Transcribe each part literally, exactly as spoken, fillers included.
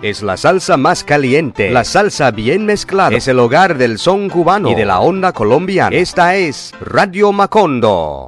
Es la salsa más caliente, la salsa bien mezclada. Es el hogar del son cubano y de la onda colombiana. Esta es Radio Macondo.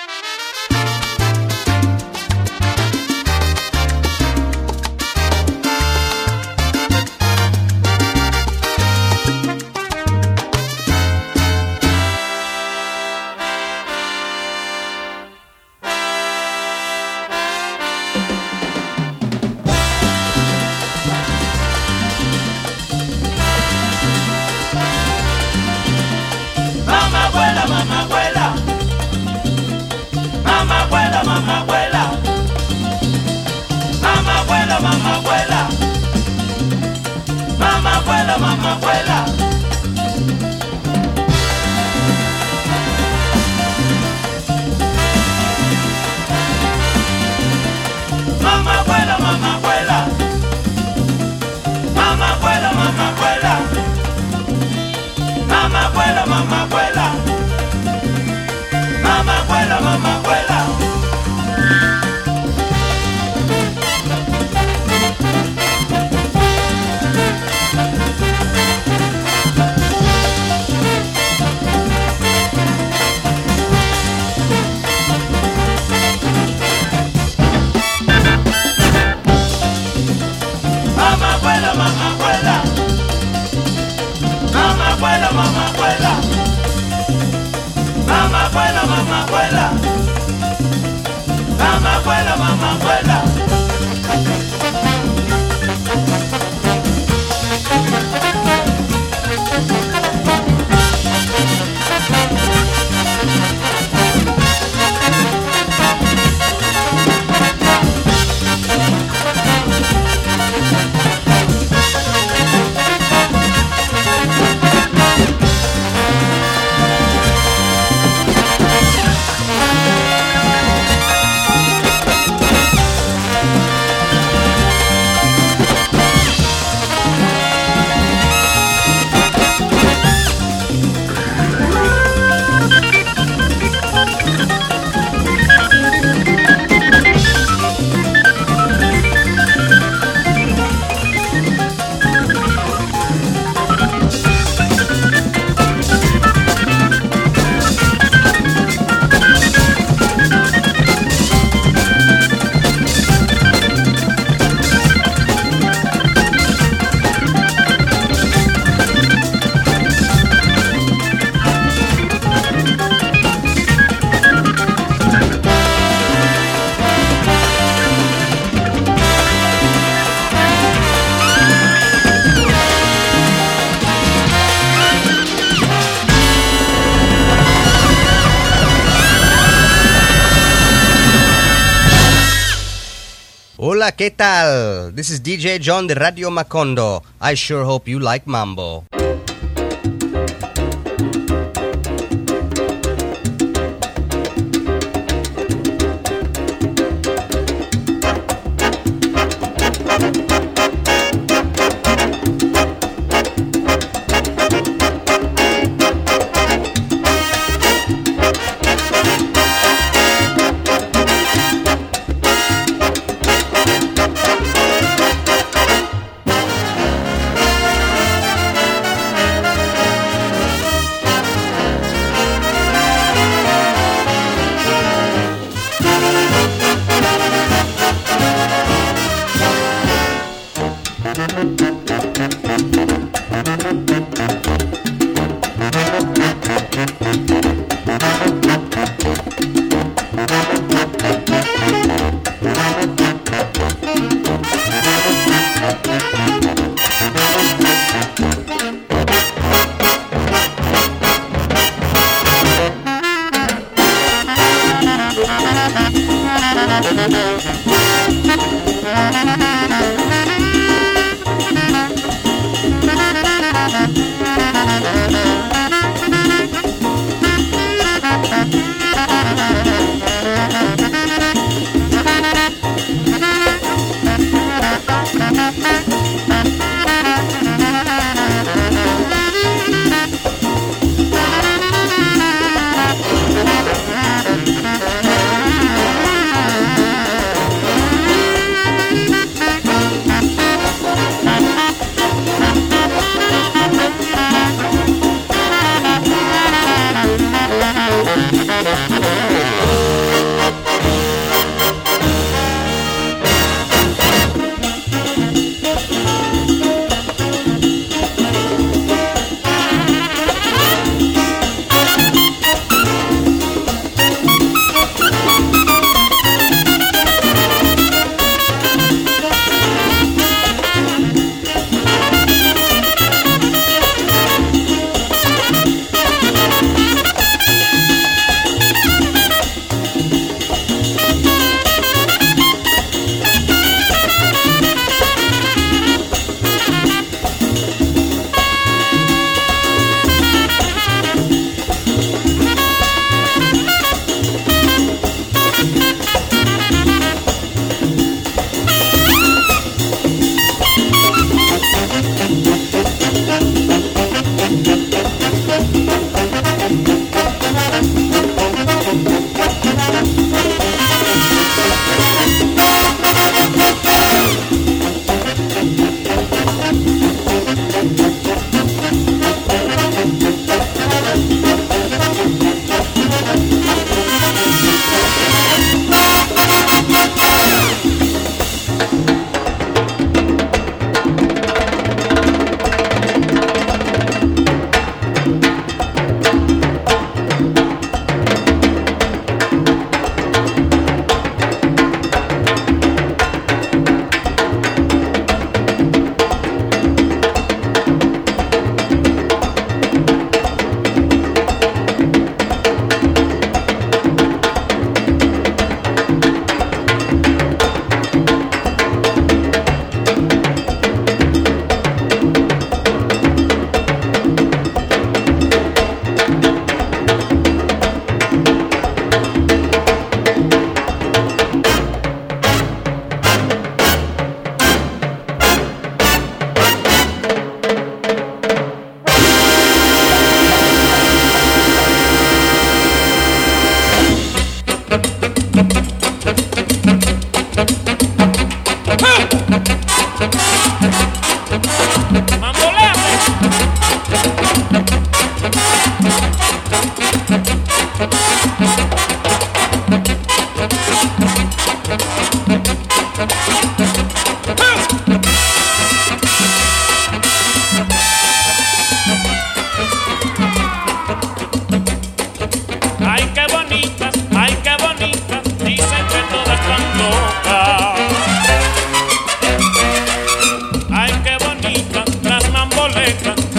Hola, ¿qué tal? This is D J John de Radio Macondo. I sure hope you like mambo.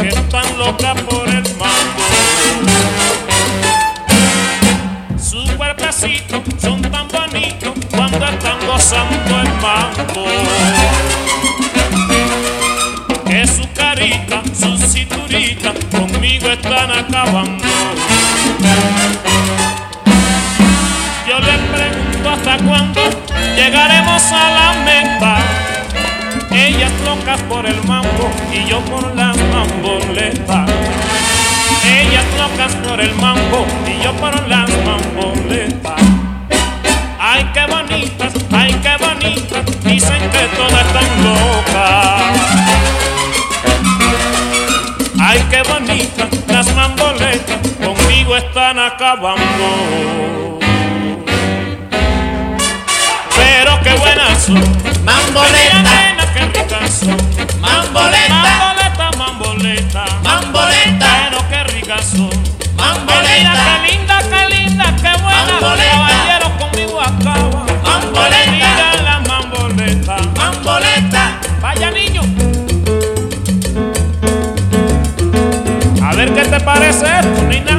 que están locas por el mambo. Sus cuerpecitos son tan bonitos cuando están gozando el mambo. Que su carita, su cinturita conmigo están acabando. Yo le pregunto hasta cuándo llegaremos a la meta. Ellas locas por el mambo y yo por las mamboletas. Ellas locas por el mambo y yo por las mamboletas. Ay, qué bonitas, ay, qué bonitas, dicen que todas están locas. Ay, qué bonitas, las mamboletas conmigo están acabando. Pero qué buenas son, mamboleta, nena, qué ricas son, mamboleta, mamboleta, mamboleta, mamboleta, pero qué ricas son, mamboleta, qué linda, qué linda, qué buena, mamboleta, caballero conmigo acaba, mamboleta, mira la mamboleta, mamboleta, vaya niño, a ver qué te parece esto, Nina.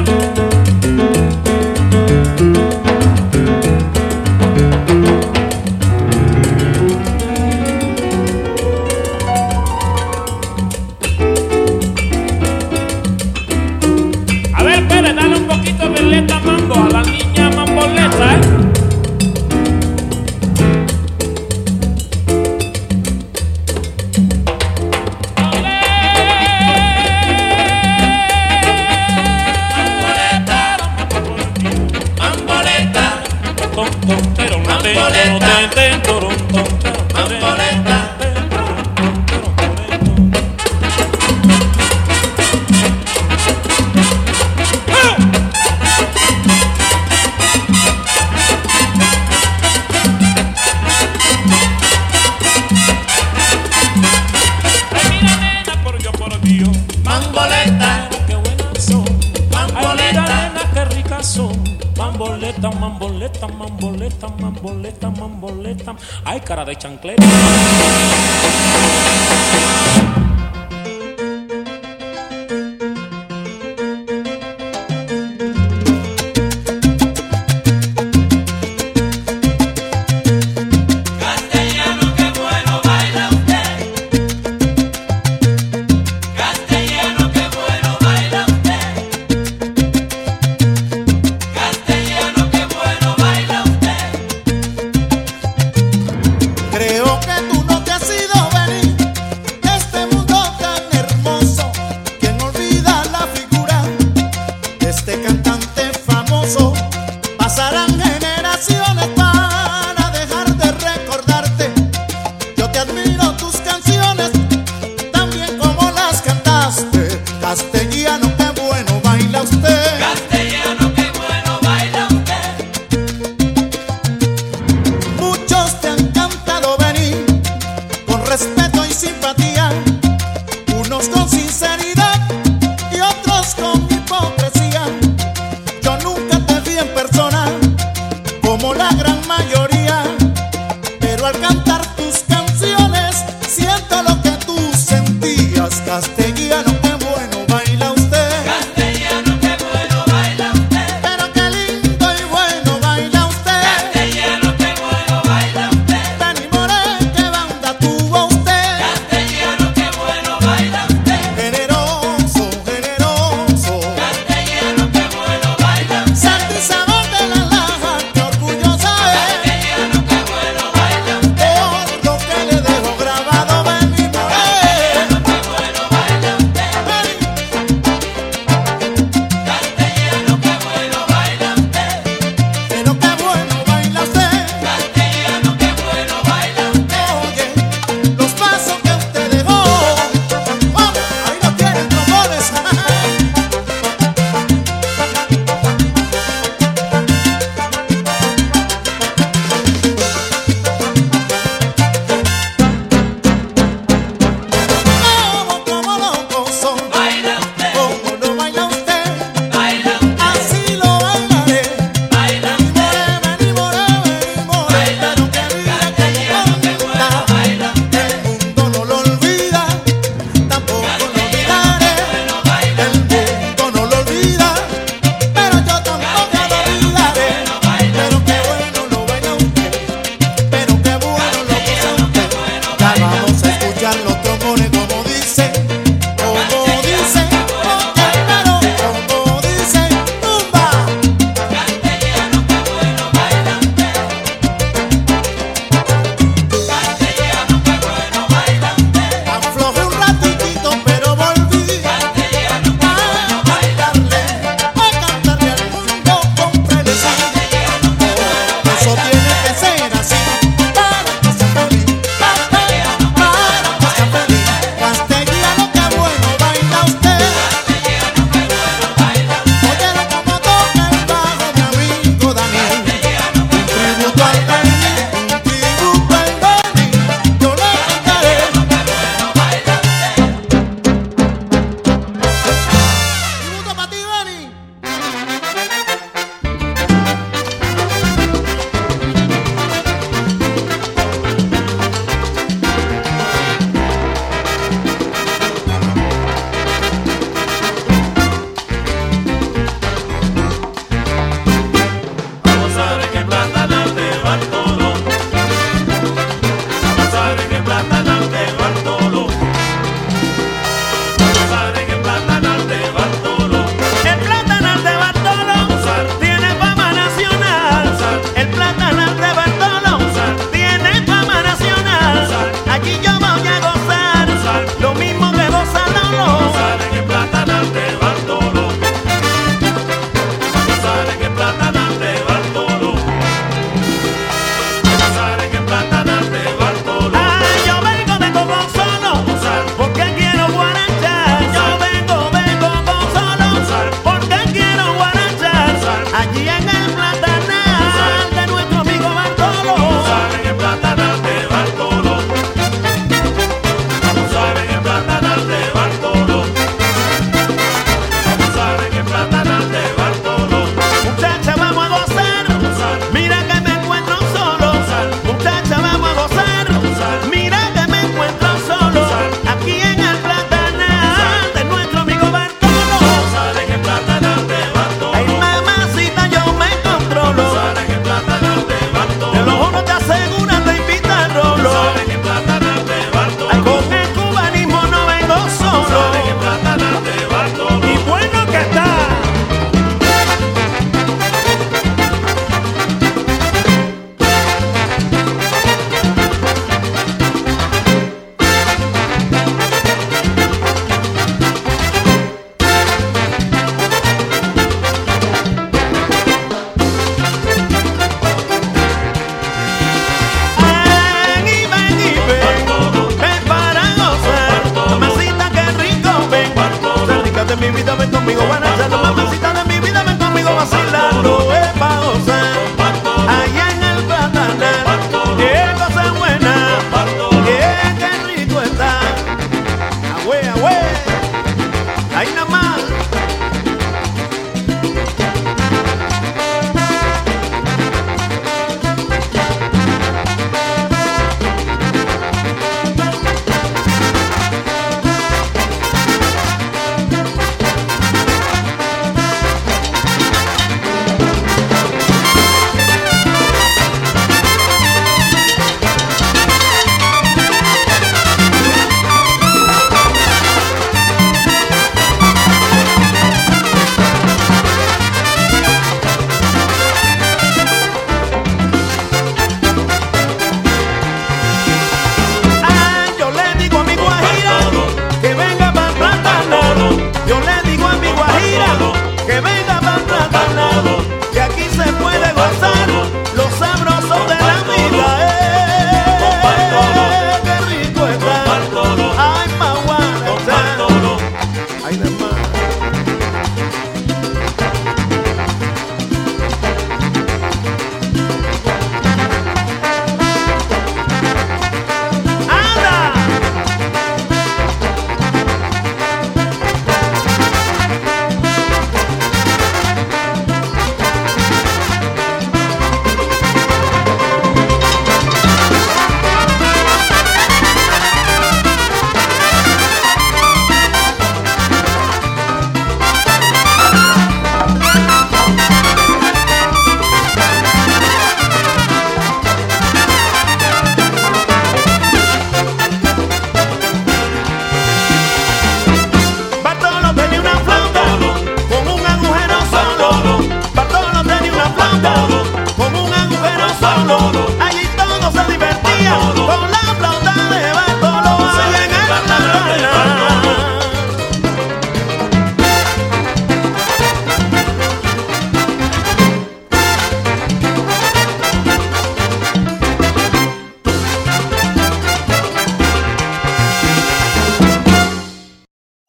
Violeta mambo a la niña mamboleta, ¿eh? mamboleta, Mamboleta, mamboleta. Mamboleta, mamboleta, mamboleta, mamboleta, mamboleta. Ay, cara de chancleta. Creo que tú no te has ido a venir de este mundo tan hermoso. ¿Quién olvida la figura de este cantante famoso? Pasarán generaciones para dejar de recordarte. Yo te admiro tus canciones, también como las cantaste. Castellano, qué bueno baila usted. Castellano, qué bueno baila usted. Muchos te han cantado venir con respeto y simpatía, unos con sinceridad y otros con hipocresía. Yo nunca te vi en persona como la gran mayoría, pero al cantar tus canciones siento lo que tú sentías. Castellano, qué bueno baila usted. Castellano, qué bueno baila usted. Pero qué lindo y bueno baila usted. Castellano, qué bueno baila usted. Dani More, qué banda tuvo usted. Castellano, qué bueno baila usted. Generoso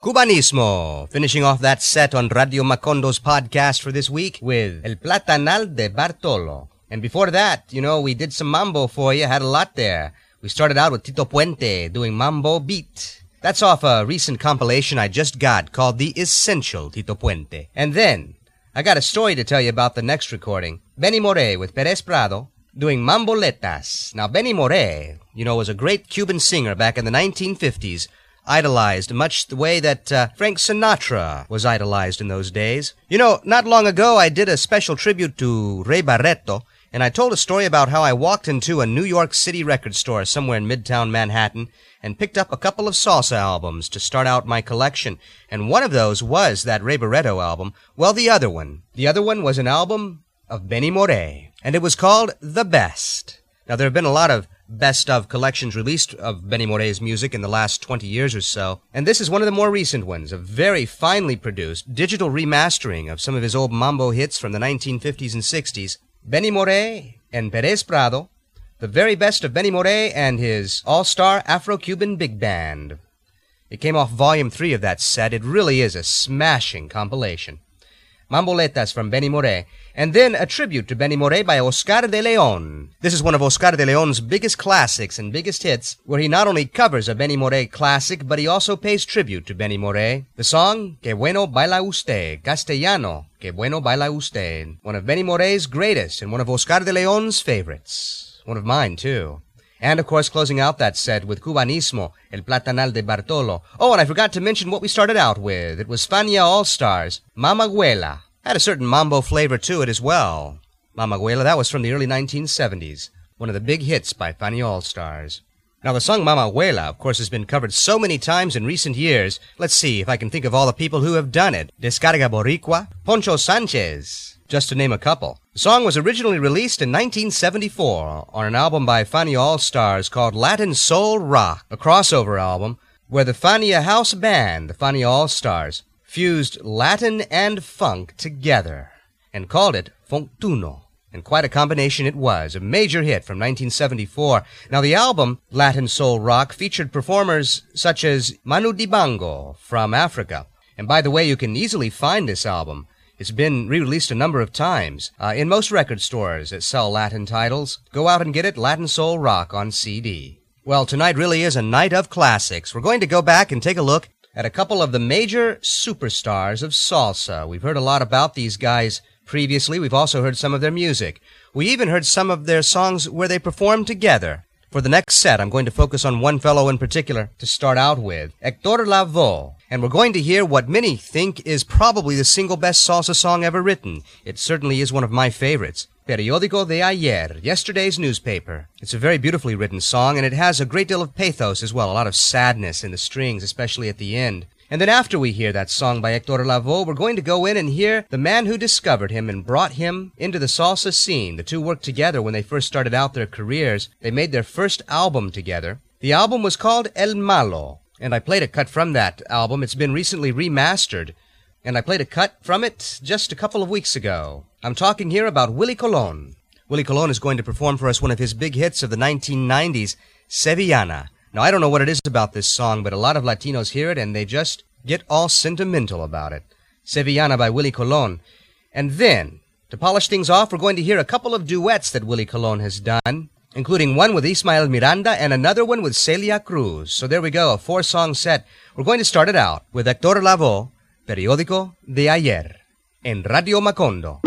Cubanismo, finishing off that set on Radio Macondo's podcast for this week with El Platanal de Bartolo. And before that, you know, we did some mambo for you, had a lot there. We started out with Tito Puente doing Mambo Beat. That's off a recent compilation I just got called The Essential Tito Puente. And then, I got a story to tell you about the next recording. Benny Moré with Perez Prado doing Mamboletas. Now, Benny Moré, you know, was a great Cuban singer back in the nineteen fifties, idolized much the way that uh, Frank Sinatra was idolized in those days. You know, not long ago I did a special tribute to Ray Barretto, and I told a story about how I walked into a New York City record store somewhere in Midtown Manhattan and picked up a couple of salsa albums to start out my collection, and one of those was that Ray Barretto album. Well, the other one. The other one was an album of Benny Moré, and it was called The Best. Now, there have been a lot of best-of collections released of Benny Moré's music in the last twenty years or so, and this is one of the more recent ones, a very finely produced digital remastering of some of his old mambo hits from the nineteen fifties and sixties. Benny Moré and Perez Prado, the very best of Benny Moré and his all-star Afro-Cuban big band. It came off volume three of that set. It really is a smashing compilation. Mamboletas from Benny Moré, and then a tribute to Benny Moré by Oscar de León. This is one of Oscar de León's biggest classics and biggest hits, where he not only covers a Benny Moré classic, but he also pays tribute to Benny Moré. The song, Que Bueno Baila Usted, Castellano, Que Bueno Baila Usted, one of Benny Moré's greatest and one of Oscar de León's favorites. One of mine, too. And, of course, closing out that set with Cubanismo, El Platanal de Bartolo. Oh, and I forgot to mention what we started out with. It was Fania All-Stars, Mamagüela. Had a certain mambo flavor to it as well. Mamagüela, that was from the early nineteen seventies. One of the big hits by Fania All-Stars. Now, the song Mamagüela, of course, has been covered so many times in recent years. Let's see if I can think of all the people who have done it. Descarga Boricua, Poncho Sanchez, just to name a couple. The song was originally released in nineteen seventy-four on an album by Fania All-Stars called Latin Soul Rock, a crossover album where the Fania House Band, the Fania All-Stars, fused Latin and funk together and called it Funktuno. And quite a combination it was, a major hit from nineteen seventy-four. Now, the album, Latin Soul Rock, featured performers such as Manu Dibango from Africa. And by the way, you can easily find this album. It's been re-released a number of times uh, in most record stores that sell Latin titles. Go out and get it, Latin Soul Rock on C D. Well, tonight really is a night of classics. We're going to go back and take a look at a couple of the major superstars of salsa. We've heard a lot about these guys previously. We've also heard some of their music. We even heard some of their songs where they performed together. For the next set, I'm going to focus on one fellow in particular to start out with, Hector Lavoe. And we're going to hear what many think is probably the single best salsa song ever written. It certainly is one of my favorites. Periódico de Ayer, yesterday's newspaper. It's a very beautifully written song, and it has a great deal of pathos as well, a lot of sadness in the strings, especially at the end. And then after we hear that song by Hector Lavoe, we're going to go in and hear the man who discovered him and brought him into the salsa scene. The two worked together when they first started out their careers. They made their first album together. The album was called El Malo, and I played a cut from that album. It's been recently remastered, and I played a cut from it just a couple of weeks ago. I'm talking here about Willie Colon. Willie Colon is going to perform for us one of his big hits of the nineteen nineties, Sevillana. Now, I don't know what it is about this song, but a lot of Latinos hear it and they just get all sentimental about it. Sevillana by Willie Colon. And then, to polish things off, we're going to hear a couple of duets that Willie Colon has done, including one with Ismael Miranda and another one with Celia Cruz. So there we go, a four-song set. We're going to start it out with Hector Lavoe, Periódico de Ayer, en Radio Macondo.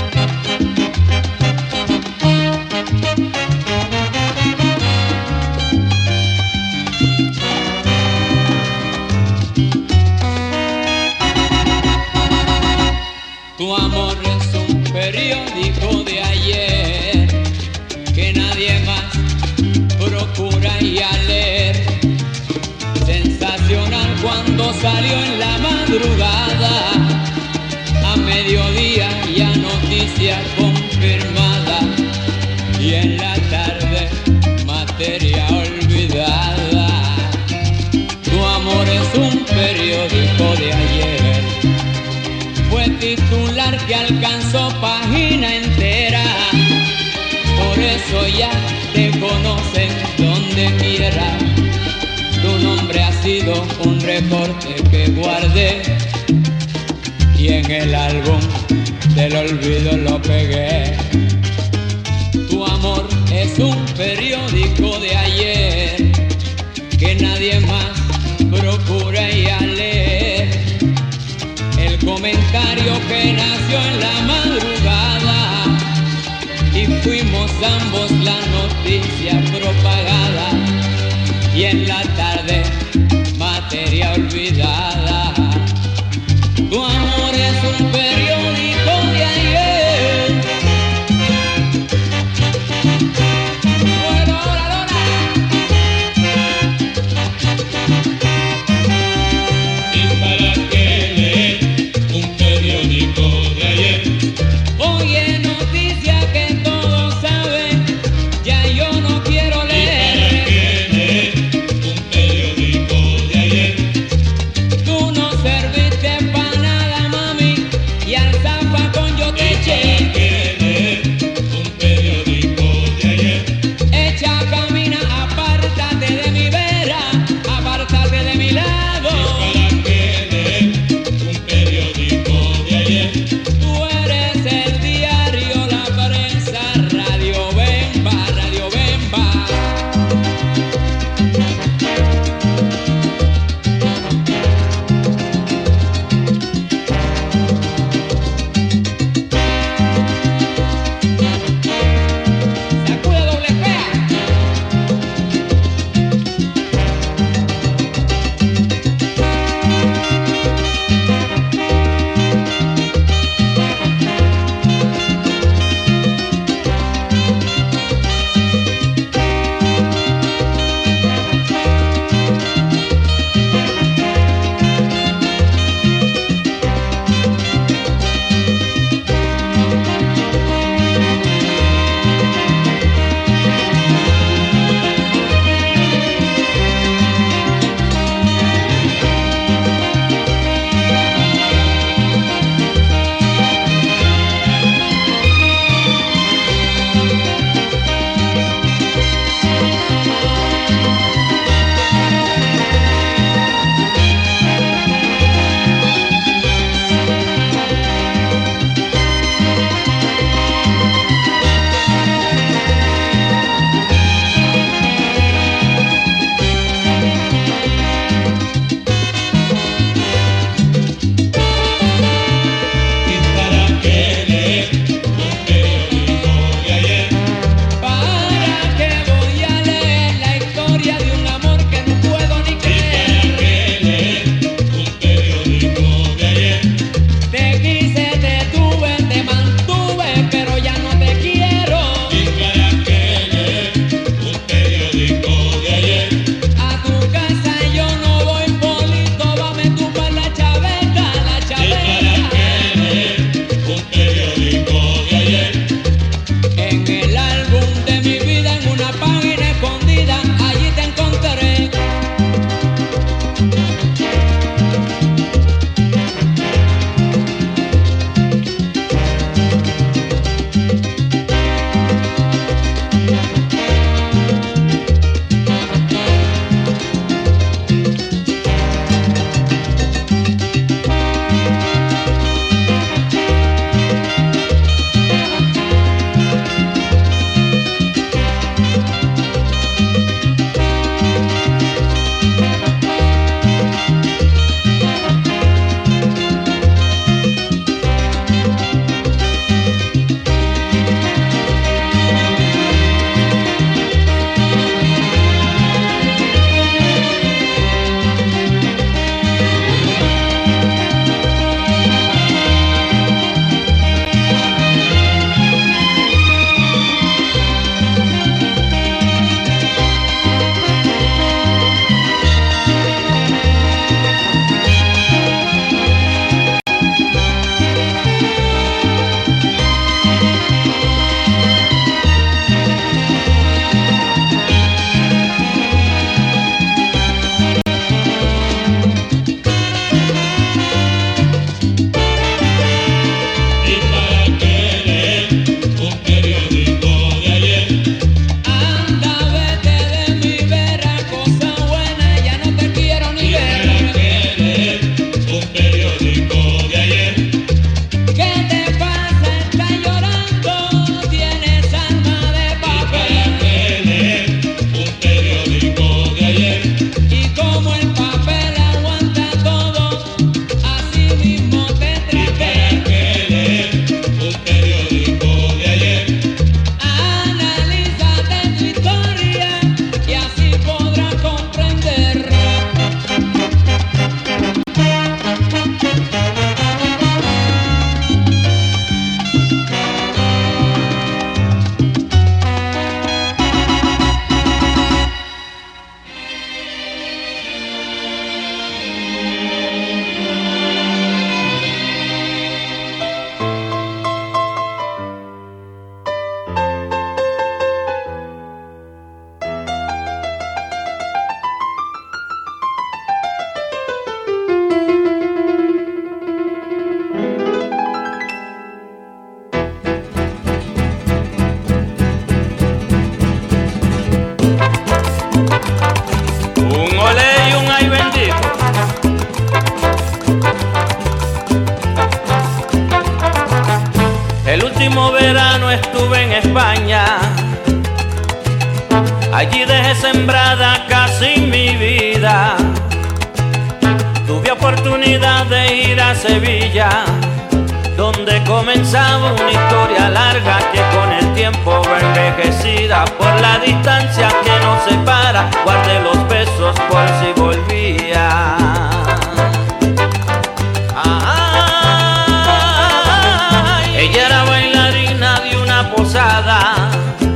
Tu amor es un periódico de ayer que nadie más procura ya leer. Sensacional cuando salió en la madrugada, a mediodía ya noticia confirmada y en la tarde materia olvidada. Tu amor es un periódico de ayer. Fue titular que alcanzó página entera, por eso ya te conocen donde quiera. Tu nombre ha sido sido un recorte que guardé y en el álbum del olvido lo pegué. Tu amor es un periódico de ayer que nadie más procura ir a leer. El comentario que nació en la madrugada y fuimos ambos la noticia propagada, y en la tarde materia olvidada. Tu amor es un periódico de ayer. Bueno, ahora, ahora. ¿Y para qué leer un periódico de ayer? Oye, noticia que todos saben, ya yo no quiero leer. oportunidad de ir a Sevilla, donde comenzaba una historia larga que con el tiempo va envejecida por la distancia que nos separa. Guardé los besos por si volvía. Ay, ella era bailarina de una posada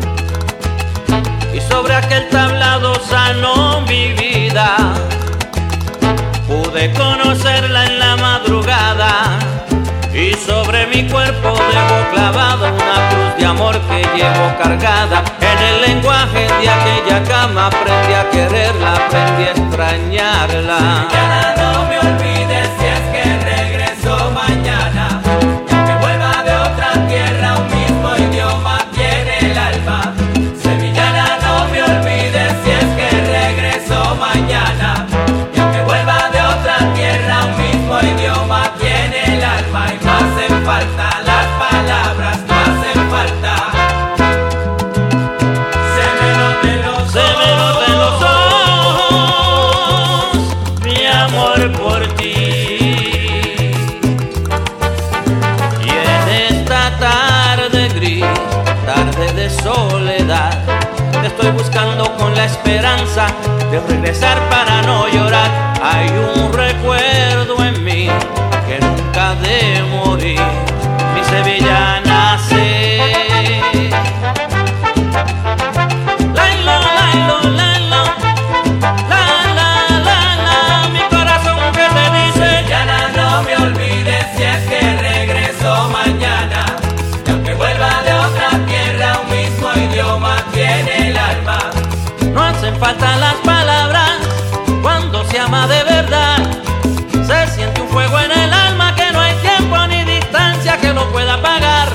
y sobre aquel tablado sanó mi vida. Pude conocerla en la madrugada y sobre mi cuerpo dejó clavada una cruz de amor que llevo cargada. En el lenguaje de aquella cama aprendí a quererla, aprendí a extrañarla. Sevillana, no me olvides si es que regreso mañana, y aunque vuelva de otra tierra, un mismo idioma tiene el alma. Sevillana, no me olvides si es que regreso mañana, y aunque vuelva de otra tierra, un mismo idioma tiene el alma. Y no hacen falta las palabras, no hacen falta. Se me noten los Se me noten los ojos, mi amor por ti. Y en esta tarde gris, tarde de soledad, te estoy buscando con la esperanza de regresar para no llorar. Hay un recuerdo en mí que nunca ha de morir. Mi sevillana sé. Lailo, lailo, lailo, la, la, la, la, mi corazón que te dice. Sevillana, no me olvides si es que regreso mañana, y aunque vuelva de otra tierra, un mismo idioma tiene el alma. No hacen falta las palabras cuando se ama de verdad. Se siente un fuego en el alma que no hay tiempo ni distancia que lo pueda apagar.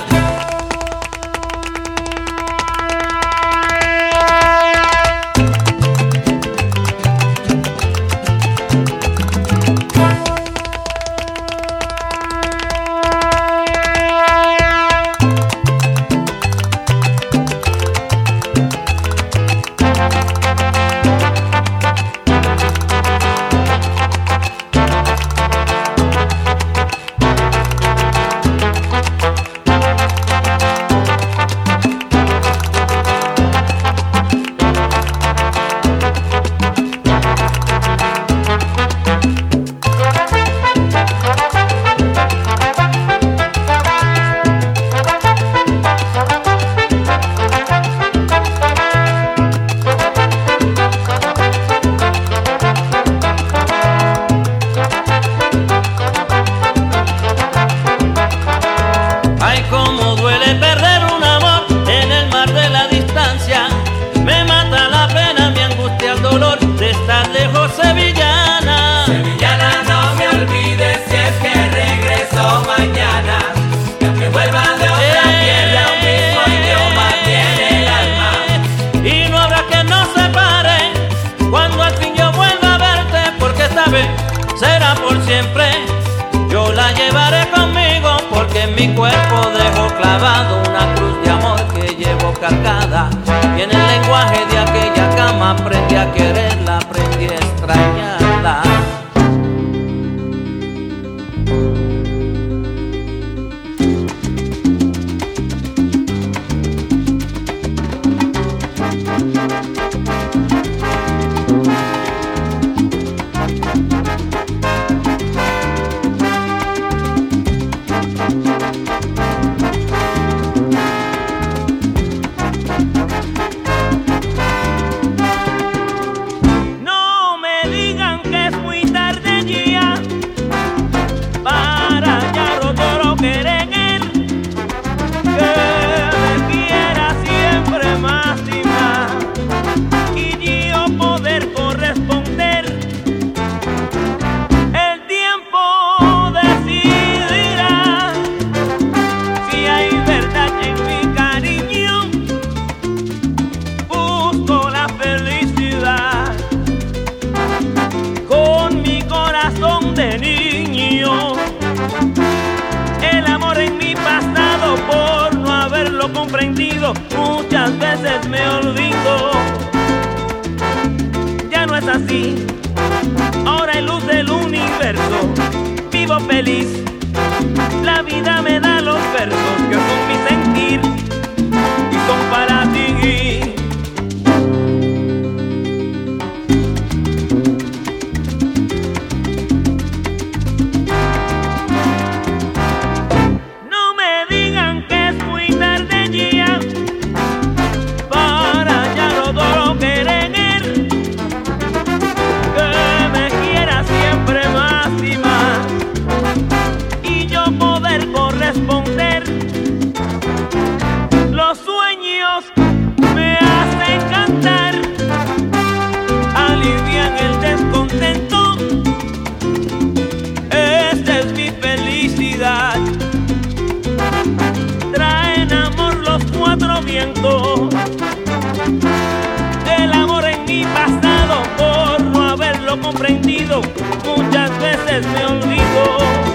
Será por siempre, yo la llevaré conmigo, porque en mi cuerpo dejo clavado una cruz de amor que llevo cargada. Y en el lenguaje de aquella cama aprendí a quererla, aprendí a extrañarla. Muchas veces me olvido, ya no es así, ahora hay luz del universo vivo feliz. La vida me da los versos que son mi sentir y son para ti. No me digan que es muy tarde ya para ya no todo querer, que me quiera siempre más y más y yo poder corresponder. Los sueños me hacen cantar, alivian el descontento. Esta es mi felicidad. Traen amor los cuatro vientos. El amor en mi pasado, por no haberlo comprendido, muchas veces me olvido.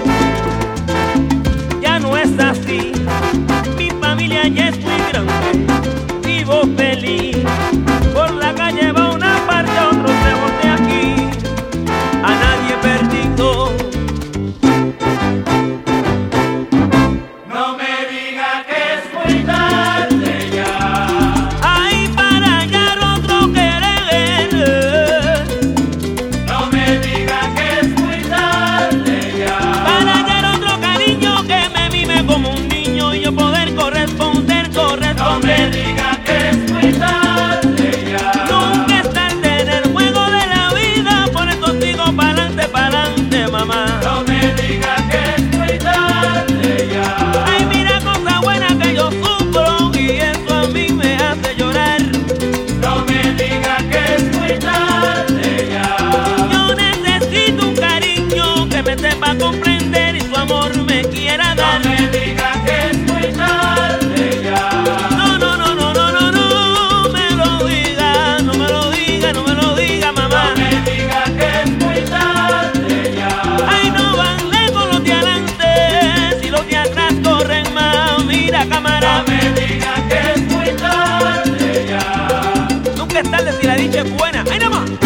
Ya no es así, mi familia ya es muy grande, vivo feliz. Por la calle va una parte, otros lejos de aquí, a nadie perdido. No me diga que es muy tarde ya. Ay, para hallar otro querer. No me diga que es muy tarde ya. Para hallar otro cariño que me mime como un niño y yo poder corresponder, No me corresponder. diga que es muy tarde ya. Nunca es tarde en el juego de la vida, por eso sigo pa'lante, pa'lante, mamá. No me diga que es muy tarde ya. Ay, mira cosa buena que yo sufro y eso a mí me hace llorar. No me diga que es muy tarde ya. Yo necesito un cariño que me sepa comprender y su amor me quiera No dar. me diga que es muy tarde ya. No, no, no, no, no, no, no me lo diga, no me lo diga, no me lo diga, mamá. No me diga que es muy tarde ya. Ay, no van lejos los de adelante, si los de atrás corren más, mira cámara. No me diga que es muy tarde ya. Nunca es tarde si la dicha es buena. ¡Ay, nada más!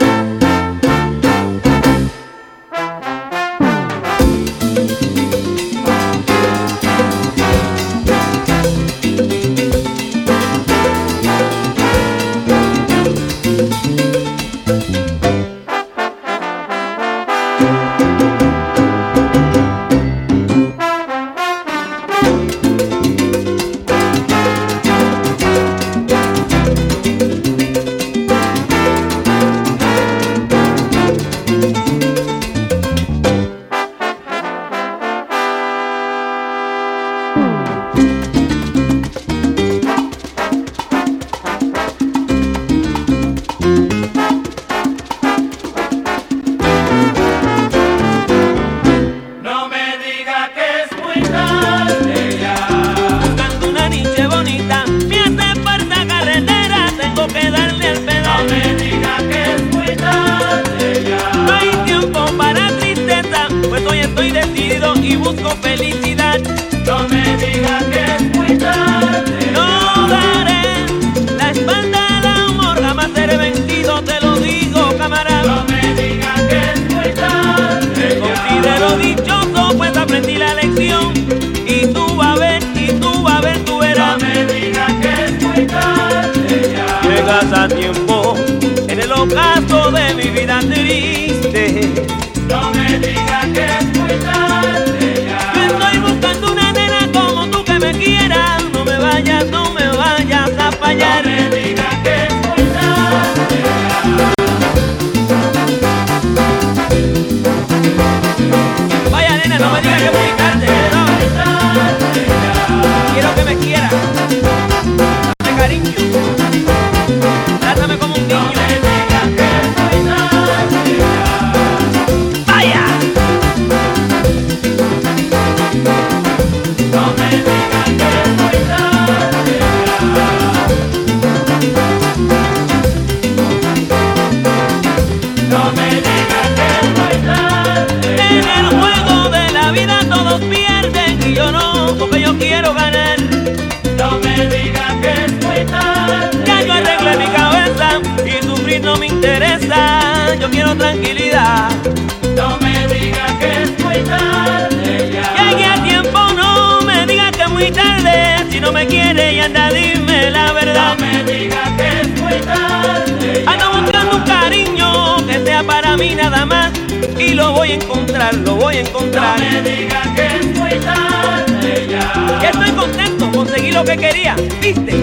No me diga que es muy tarde ya. Buscando una niche bonita, me hace falta carretera, tengo que darle el No pedal. me diga que es muy tarde ya. No hay tiempo para tristeza, pues hoy estoy decidido y busco felicidad. No me diga que es muy tarde. No daré la espalda al amor, jamás seré vencido, te lo digo, camarada. No me diga que es muy tarde ya. Considero dichoso, pues aprendí la lección. Y tú vas a ver, y tú vas a ver, tú No verás. me diga que es muy tarde ya. Llegas a tiempo en el ocaso de mi vida triste. No me diga que es muy tarde ya. Yo estoy buscando una nena como tú que me quiera. No me vayas, no me vayas a fallar. No me diga que es muy tarde ya. Vaya nena, no me digas que es muy tarde, no. Quiero que me quiera. Dame cariño. Trátame como un No niño. me diga que es muy tarde ya. ¡Vaya! No me diga que es muy tarde ya. No me diga que es muy tarde En ya. el juego de la vida todos pierden y yo no, porque yo quiero ganar. No me diga que es muy tarde Ya yo arreglé mi cabeza y sufrir no me interesa. Yo quiero tranquilidad. No me diga que es muy tarde me quiere y anda, dime la verdad. No me digas que es muy tarde. Ando buscando un cariño que sea para mí nada más y lo voy a encontrar, lo voy a encontrar. No me digas que es muy tarde ya. Que estoy contento, conseguí lo que quería, ¿viste?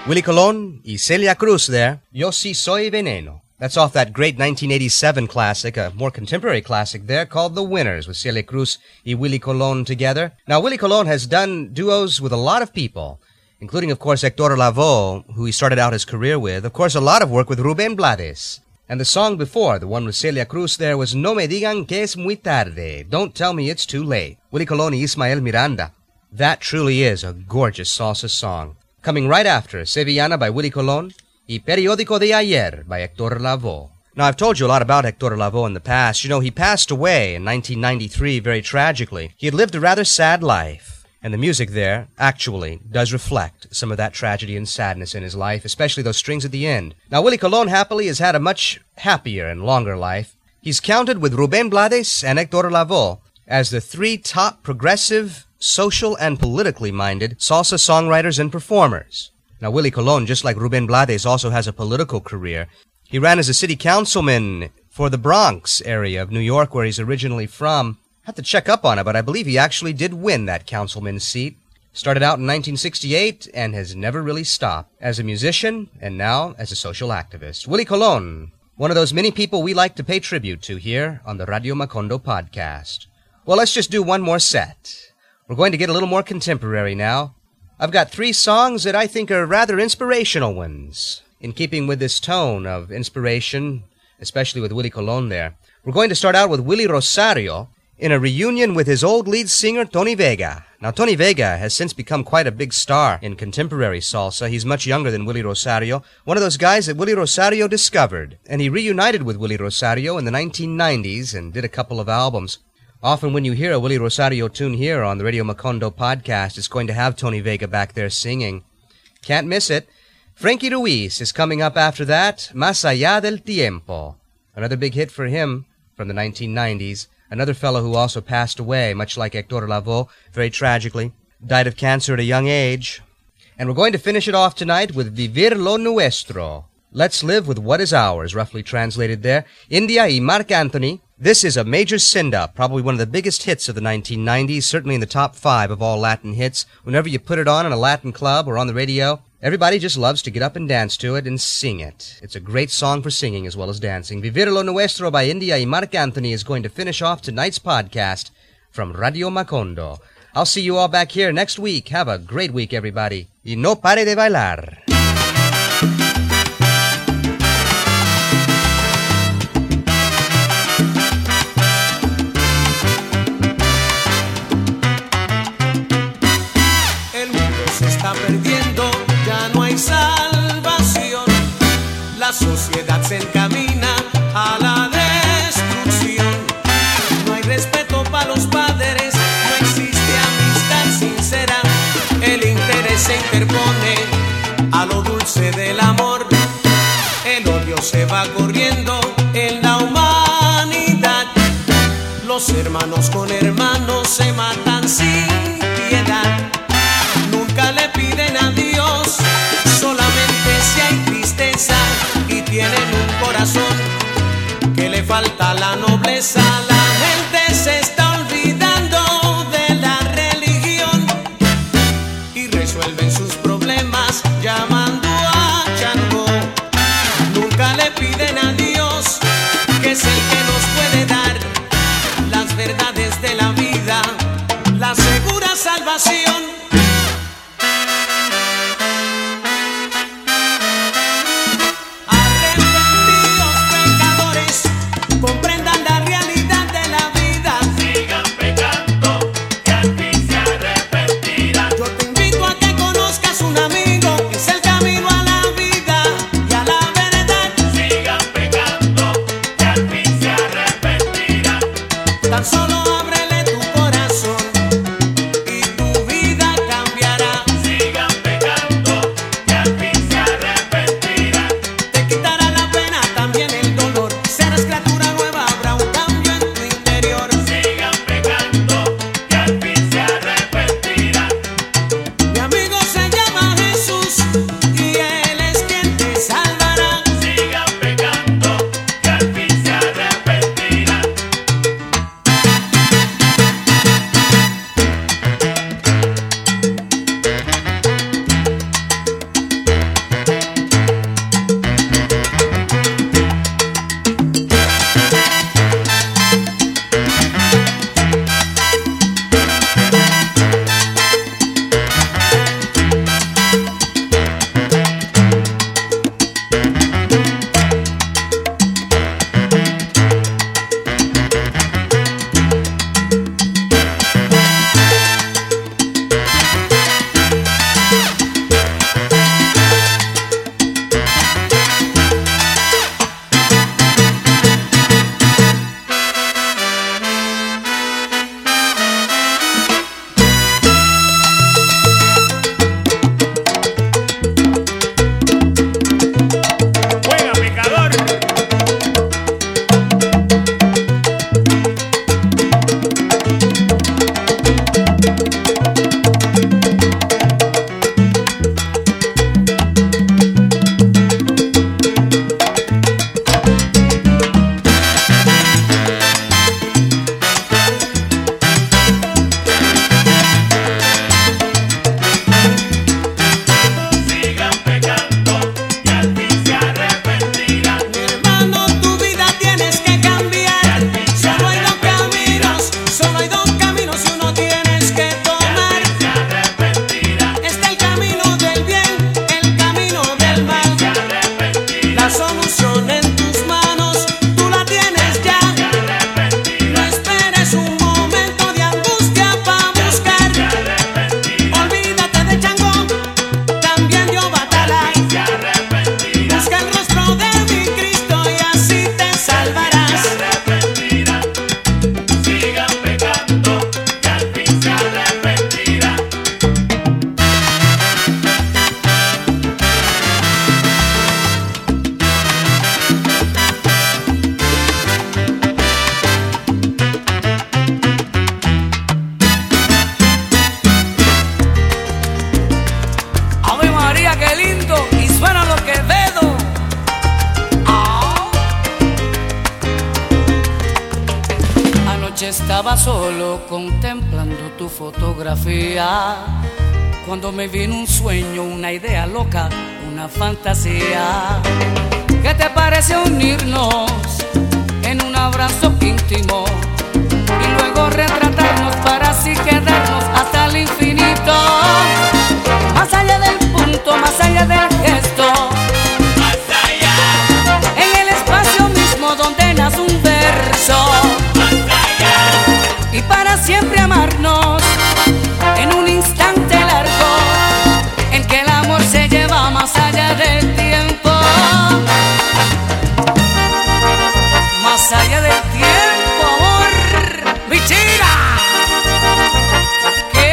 Willie Colon y Celia Cruz there, Yo Si Soy Veneno. That's off that great nineteen eighty-seven classic, a more contemporary classic there called The Winners, with Celia Cruz y Willie Colon together. Now, Willie Colon has done duos with a lot of people, including, of course, Hector Lavoe, who he started out his career with. Of course, a lot of work with Rubén Blades. And the song before, the one with Celia Cruz there, was No Me Digan Que Es Muy Tarde. Don't Tell Me It's Too Late. Willie Colon y Ismael Miranda. That truly is a gorgeous salsa song. Coming right after, Sevillana by Willie Colon y Periódico de Ayer by Hector Lavoe. Now, I've told you a lot about Hector Lavoe in the past. You know, he passed away in nineteen ninety-three very tragically. He had lived a rather sad life. And the music there, actually, does reflect some of that tragedy and sadness in his life, especially those strings at the end. Now, Willie Colon, happily, has had a much happier and longer life. He's counted with Rubén Blades and Hector Lavoe as the three top progressive, social, and politically minded salsa songwriters and performers. Now, Willie Colon, just like Rubén Blades, also has a political career. He ran as a city councilman for the Bronx area of New York, where he's originally from. I have to check up on it, but I believe he actually did win that councilman's seat. Started out in nineteen sixty-eight and has never really stopped as a musician and now as a social activist. Willie Colon, one of those many people we like to pay tribute to here on the Radio Macondo podcast. Well, let's just do one more set. We're going to get a little more contemporary now. I've got three songs that I think are rather inspirational ones, in keeping with this tone of inspiration, especially with Willie Colon there. We're going to start out with Willie Rosario in a reunion with his old lead singer, Tony Vega. Now, Tony Vega has since become quite a big star in contemporary salsa. He's much younger than Willie Rosario, one of those guys that Willie Rosario discovered. And he reunited with Willie Rosario in the nineteen nineties and did a couple of albums. Often when you hear a Willie Rosario tune here on the Radio Macondo podcast, it's going to have Tony Vega back there singing. Can't miss it. Frankie Ruiz is coming up after that, Más Allá del Tiempo. Another big hit for him from the nineteen nineties. Another fellow who also passed away, much like Hector Lavoe, very tragically. Died of cancer at a young age. And we're going to finish it off tonight with Vivir lo Nuestro. Let's live with what is ours, roughly translated there. India y Marc Anthony. This is a major send-up, probably one of the biggest hits of the nineteen nineties, certainly in the top five of all Latin hits. Whenever you put it on in a Latin club or on the radio, everybody just loves to get up and dance to it and sing it. It's a great song for singing as well as dancing. Vivir lo Nuestro by India y Marc Anthony is going to finish off tonight's podcast from Radio Macondo. I'll see you all back here next week. Have a great week, everybody. Y no pare de bailar. Perdiendo, ya no hay salvación. La sociedad se encamina a la destrucción. No hay respeto para los padres, no existe amistad sincera. El interés se interpone a lo dulce del amor. El odio se va corriendo en la humanidad. Los hermanos con hermanos se matan sin piedad. Nunca le piden a Dios, solamente si hay tristeza y tienen un corazón que le falta la nobleza. La gente se está olvidando de la religión y resuelven sus problemas llamando a Chango. Nunca le piden a Dios, que es el que nos puede dar las verdades de la vida, la segura salvación. noche estaba solo contemplando tu fotografía, cuando me vino un sueño, una idea loca, una fantasía. ¿Qué te parece unirnos en un abrazo íntimo y luego retratarnos para así quedarnos hasta el infinito? Más allá del punto, más allá del gesto, más allá, en el espacio mismo donde nace un verso, más allá, y para siempre amarnos en un instante largo en que el amor se lleva más allá del tiempo, más allá del tiempo, amor, mi chica. ¿Qué?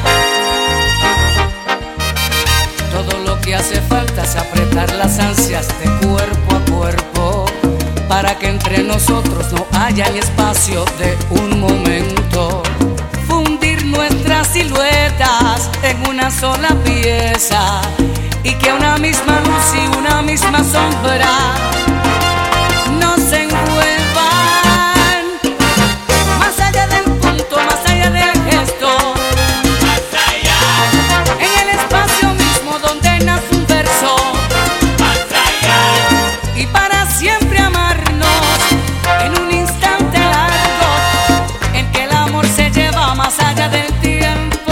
Todo lo que hace falta es apretar las ansias de cuerpo a cuerpo, para que entre nosotros no haya ni espacio de un momento. Fundir nuestras siluetas en una sola pieza y que una misma luz y una misma sombra nos envuelvan. Más allá del punto, más allá del gesto, más allá, en el espacio mismo donde nace un verso, más allá, y para siempre amarnos en un instante largo en que el amor se lleva más allá del tiempo,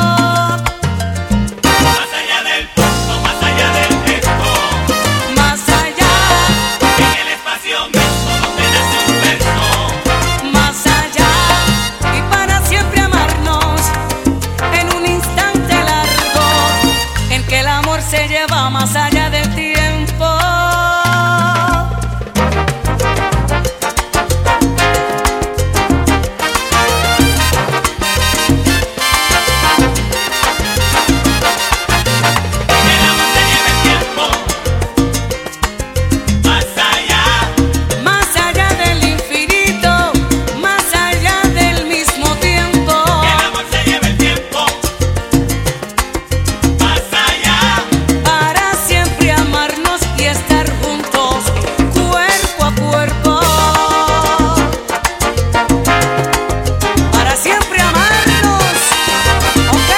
más allá del punto, más allá del gesto, más allá, en el espacio mismo donde nace un verso, más allá, y para siempre amarnos en un instante largo en que el amor se lleva más allá del tiempo. el amor se lleva el tiempo, más allá, Más allá del infinito, más allá del mismo tiempo, el amor se lleva el tiempo, más allá, para siempre amarnos y estar juntos, cuerpo a cuerpo, para siempre amarnos, ¿ok?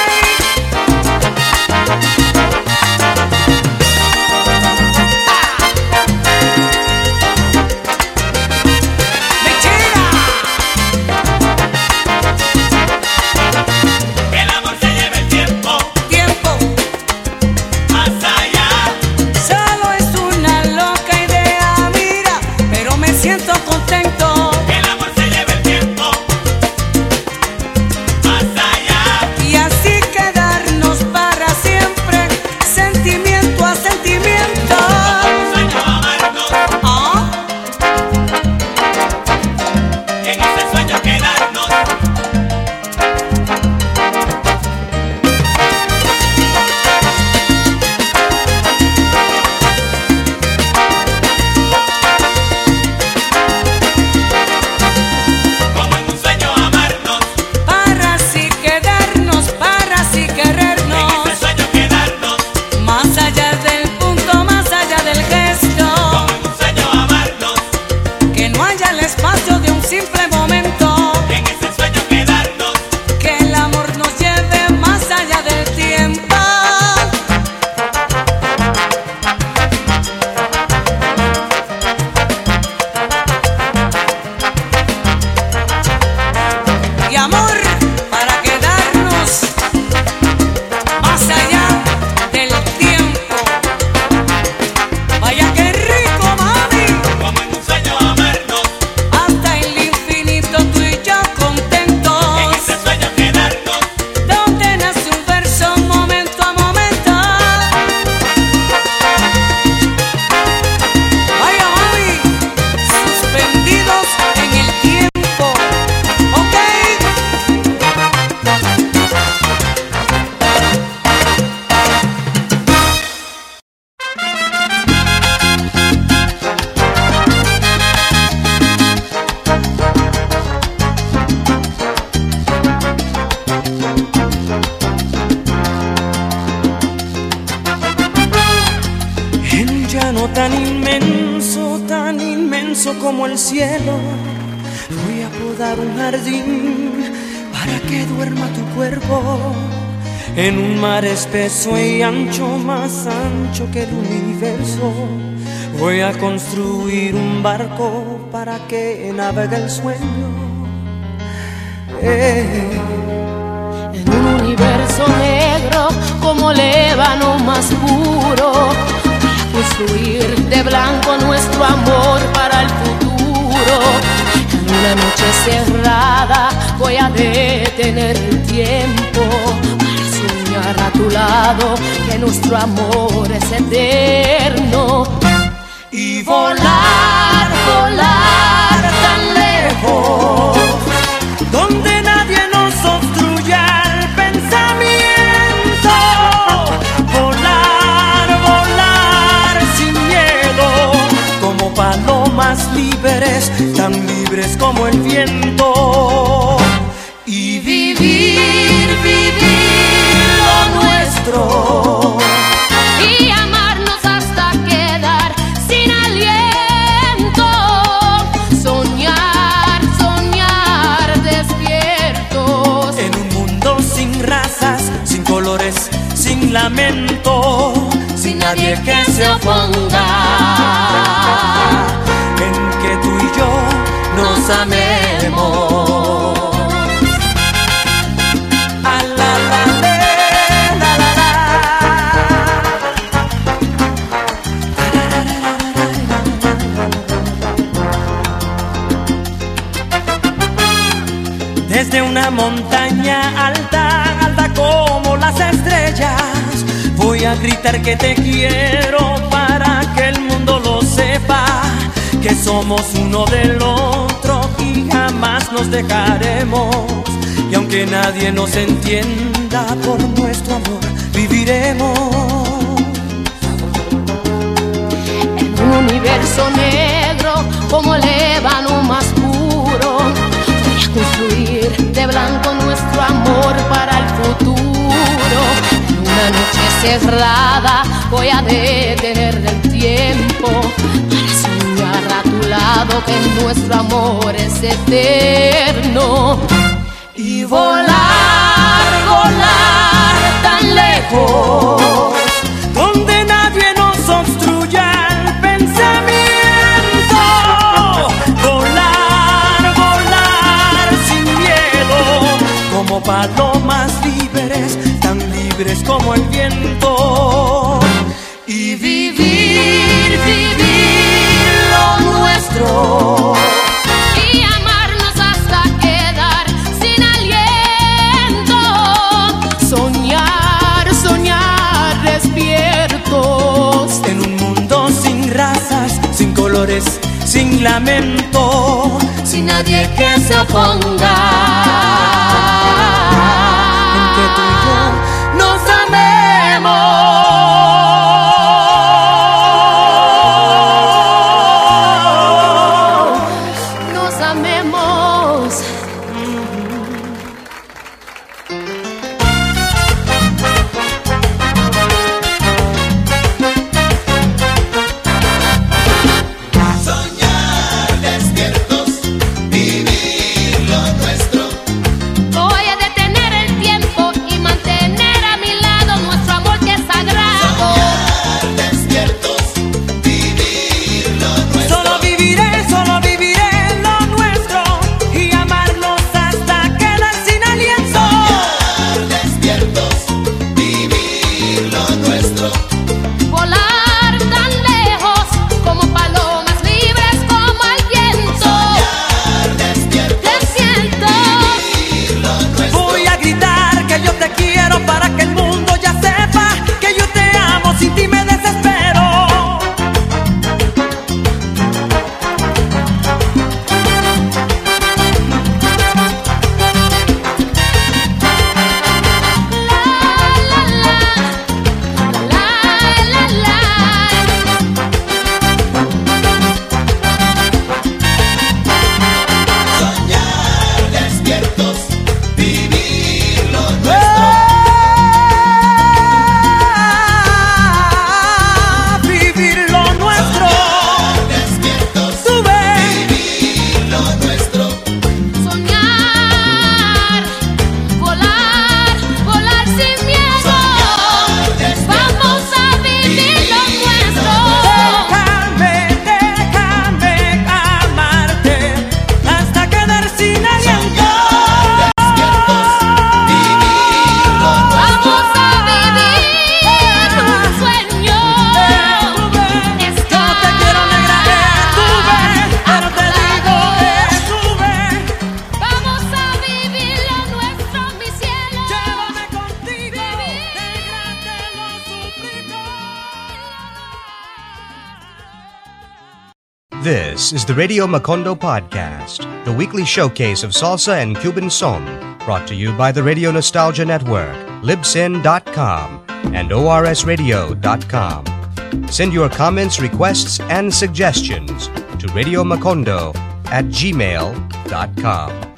¡Mechera! el amor se lleva el tiempo, Tiempo, más allá, solo es una loca idea, mira, pero me siento contento. el amor se lleva el tiempo, más allá, Y así quedarnos para siempre, sentimiento a sentimiento. un sueño amarnos, ¿Ah? en ese sueño quedarnos, como en un sueño amarnos, Para así quedarnos, para así en querernos, ese sueño quedarnos, más allá del punto, más allá del gesto, como en un sueño amarnos, que no haya el espacio de un simple momento, en ese sueño quedarnos, que el amor nos lleve más allá del tiempo. Y amor, para quedarnos más allá del tiempo. Vaya que rico, mami, como en un sueño amarnos, hasta el infinito tú y yo en contentos, ese sueño quedarnos, donde nace un verso momento a momento. Vaya, mami, suspendidos en el tiempo, ¿ok? En un llano tan inmenso, tan inmenso como el cielo, voy a rodar un jardín para que duerma tu cuerpo en un mar espeso y ancho, más ancho que el universo. Voy a construir un barco para que navegue el sueño. Eh. En un universo negro como l'ébano más puro, voy a construir de blanco nuestro amor para el futuro. En una noche cerrada voy a detener el tiempo para soñar a tu lado que nuestro amor es eterno. Y volar, volar tan lejos, donde nadie nos obstruya el pensamiento. Volar, volar sin miedo, como palomas libres, tan libres como el viento. Y vivir, vivir lo nuestro. Y amarnos hasta quedar sin aliento. Soñar, soñar despiertos. En un mundo sin razas, sin colores, sin lamento, sin nadie que se oponga. En que tú y yo nos amemos. Desde una montaña alta, alta como las estrellas, voy a gritar que te quiero para que el mundo lo sepa, que somos uno del otro y jamás nos dejaremos. Y aunque nadie nos entienda, por nuestro amor viviremos. En un universo negro como el ébano más puro, voy a construir de blanco nuestro amor para el futuro. En una noche cerrada voy a detener el tiempo para soñar a tu lado que nuestro amor es eterno. Y volar, volar tan lejos, donde nadie nos obstruya el pensamiento. Volar, volar sin miedo, como palomas libres, tan libres como el viento. Y vivir, vivir lo nuestro. Y amarnos hasta quedar sin aliento. Soñar, soñar despiertos. En un mundo sin razas, sin colores, sin lamento, sin nadie que se oponga. En que tú y yo nos amemos. Nos amemos. Soñar despiertos, vivir lo nuestro. This is the Radio Macondo Podcast, the weekly showcase of salsa and Cuban son, brought to you by the Radio Nostalgia Network, Libsyn dot com, and O R S radio dot com. Send your comments, requests, and suggestions to Radio Macondo at gmail dot com.